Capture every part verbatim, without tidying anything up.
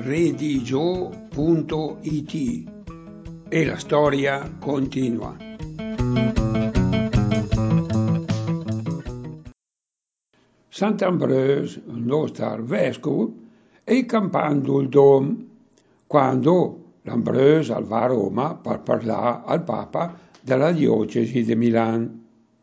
redigio punto it e la storia continua. Sant'Ambroeus, il nostro vescovo, è campando il dom quando l'Ambroeus va a Roma per parlare al Papa della diocesi di Milano.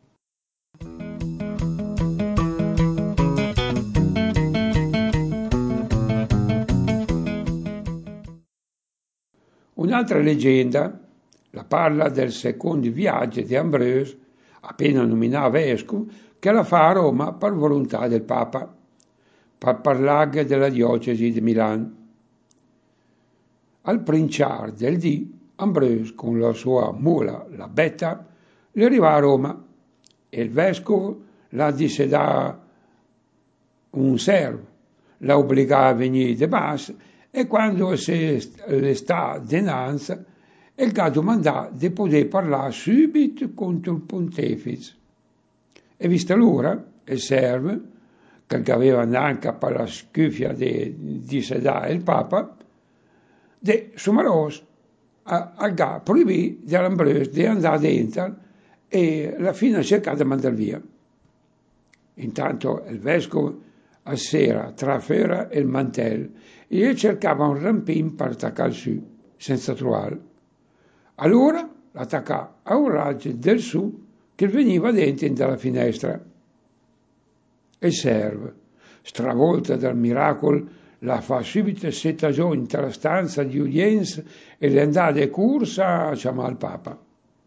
Un'altra leggenda la parla del secondo viaggio di Ambroeus, appena nominato vescovo, che la fa a Roma per volontà del Papa, per parlare della diocesi di Milano. Al princiar del dì, Ambroeus con la sua mula, la Betta, le arriva a Roma e il vescovo la disse da un servo, la obbliga a venire de bas e quando se le sta dinanzi, il gha domandà di poter parlare subito contro il pontefice. E vista l'ora, il servo, che aveva anche per la scuffia di, di sedare il Papa, de Sumaros al gha proibì dell'Ambroeus di andare dentro e alla fine cercava di mandare via. Intanto il vescovo a sera tra fera e il mantello e cercava un rampin per attaccare su, senza trovarlo. Allora l'attacca a un raggio del su che veniva dentro dalla finestra. E serve, stravolta dal miracolo, la fa subito settagiò in la stanza di udienza e le andava di corsa a chiamare il Papa.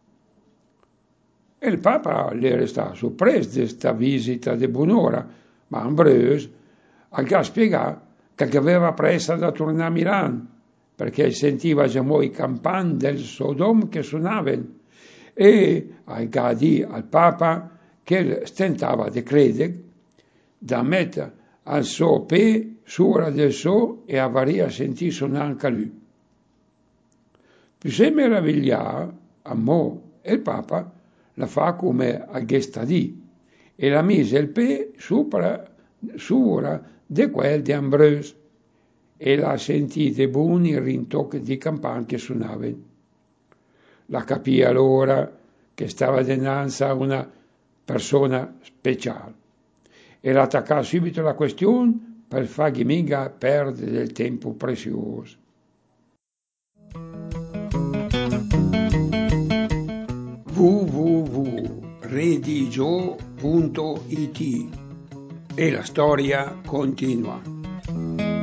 E il Papa le resta sorpreso di questa visita di buon'ora, ma Ambroeus ha spiegato che aveva pressa da tornare a Milano, perché sentiva già i campani del Sodom che suonavano, e ha detto al Papa che stentava di credere, da mettere al suo pe sopra del suo e avaria sentì suonare anche lui. Più si meraviglia a mo e il Papa la fa come a gestadì e la mise il pe sopra sopra di quel di Ambroeus e la sentite buoni rintocchi di campane che suonavano. La capì allora che stava dinanzi a una persona speciale e l'attaccò subito la questione per fargli mica perdere del tempo prezioso. w w w punto redigio punto it e la storia continua.